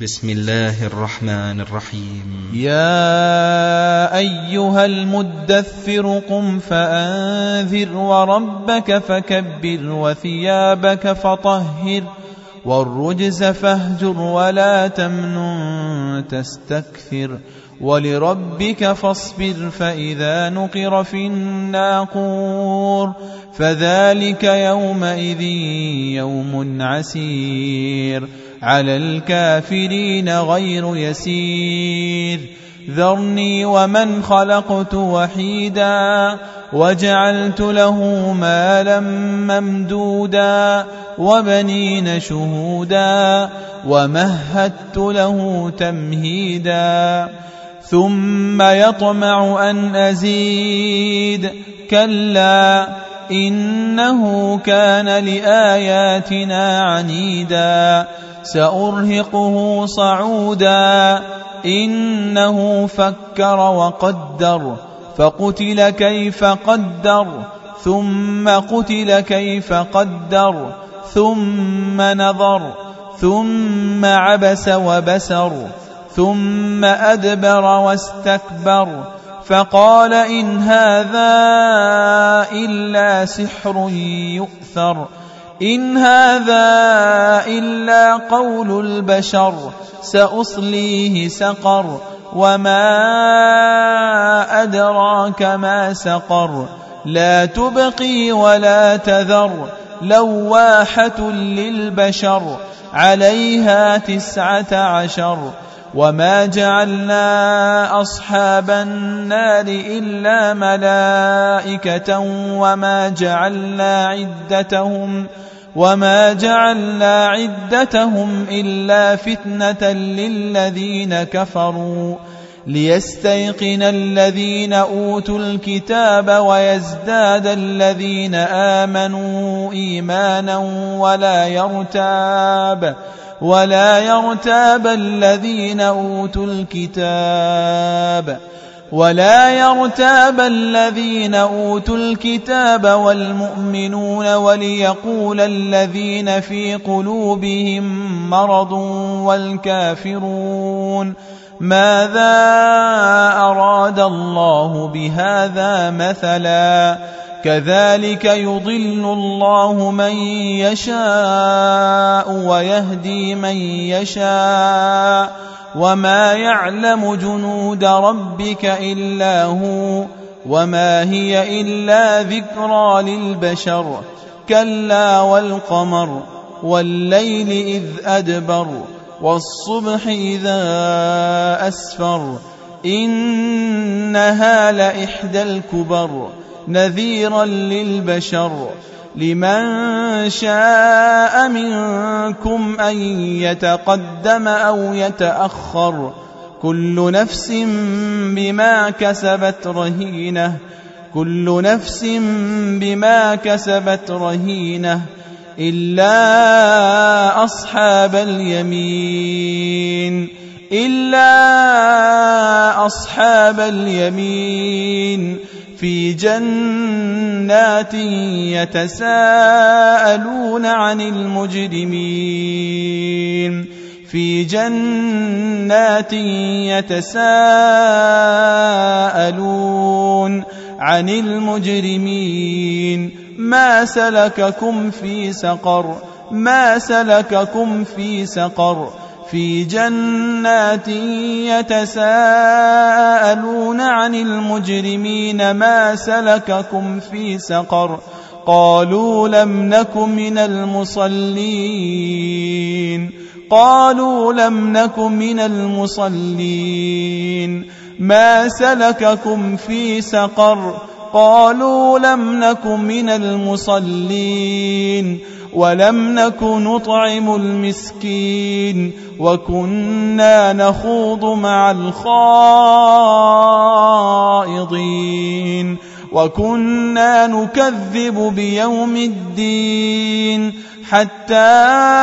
بسم الله الرحمن الرحيم. يا أيها المدثر قم فأنذر وربك فكبر وثيابك فطهر والرجز فاهجر ولا تمنن تستكثر ولربك فاصبر فإذا نقر في الناقور فذلك يومئذ يوم عسير على الكافرين غير يسير ذرني ومن خلقت وحيدا وجعلت له مالا ممدودا وبنين شهودا ومهدت له تمهيدا ثم يطمع أن أزيد كلا إنه كان لآياتنا عنيدا سأرهقه صعودا إنه فكر وقدر فقتل كيف قدر ثم قتل كيف قدر ثم نظر ثم عبس وبسر ثم أدبر واستكبر فقال إن هذا إلا سحر يؤثر إن هذا إلا قول البشر سأصليه سقر وما أدراك ما سقر لا تبقي ولا تذر لواحة للبشر عليها 19 وما جعلنا أصحاب النار إلا ملائكة وما جعلنا عدتهم إلا فتنة للذين كفروا ليستيقن الذين أوتوا الكتاب ويزداد الذين آمنوا إيمانا ولا يرتاب الذين أوتوا الكتاب والمؤمنون وليقول الذين في قلوبهم مرض والكافرون ماذا أراد الله بهذا مثلا كذلك يضل الله من يشاء ويهدي من يشاء وما يعلم جنود ربك إلا هو وما هي إلا ذكرى للبشر كلا والقمر والليل إذ أدبر والصبح إذا أسفر إنها لإحدى الكبر نذيرا للبشر لمن شاء منكم أن يتقدم أو يتأخر كل نفس بما كسبت رهينة إلا أصحاب اليمين في جنات يتساءلون عن المجرمين ما سلككم في سقر في جنات يتساءلون عن المجرمين ما سلككم في سقر قالوا لم نك من المصلين ما سلككم في سقر قالوا لم نك من المصلين ولم نك نطعم المسكين وكنا نخوض مع الخائضين وكنا نكذب بيوم الدين حتى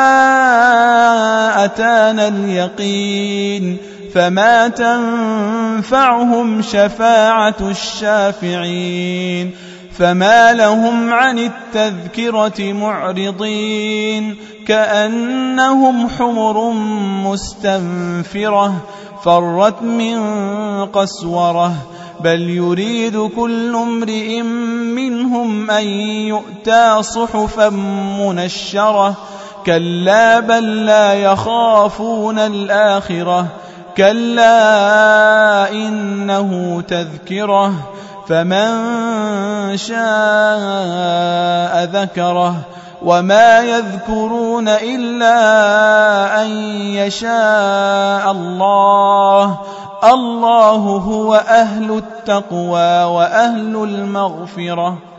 أتانا اليقين فما تنفعهم شفاعة الشافعين فما لهم عن التذكرة معرضين كأنهم حمر مستنفرة فرت من قسورة بل يريد كل امرئ منهم أن يؤتى صحفا منشرة كلا بل لا يخافون الآخرة كلا إنه تذكرة فمن شاء ذكره وما يذكرون إلا أن يشاء الله الله هو أهل التقوى وأهل المغفرة